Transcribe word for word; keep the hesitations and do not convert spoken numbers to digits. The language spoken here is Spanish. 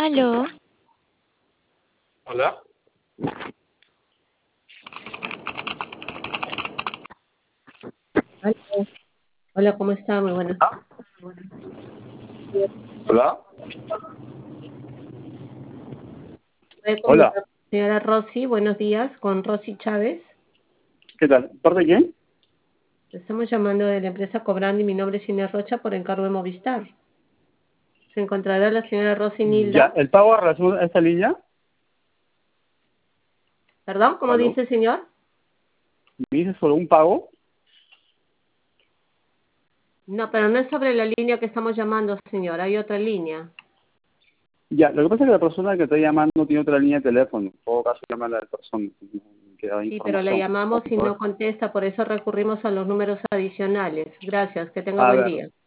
Aló, Hola. Aló. Hola, ¿cómo está? Muy buenos días. Hola. ¿Puede Hola. comunicar con la señora Rosy? Buenos días, con Rosy Chávez. ¿Qué tal? ¿Parte de quién? Estamos llamando de la empresa Cobrando y mi nombre es Inés Rocha por encargo de Movistar. ¿Se encontrará la señora Rosy Ya, Nilda? el pago a relación a esta línea. ¿Perdón? ¿Cómo ¿Aló? dice, señor? ¿Me dices sobre un pago? No, pero no es sobre la línea que estamos llamando, señor. Hay otra línea. Ya, lo que pasa es que la persona que está llamando tiene otra línea de teléfono. En todo caso, llama a la persona que da Sí, pero la información. llamamos y no contesta, por eso recurrimos a los números adicionales. Gracias, que tenga A buen ver, día.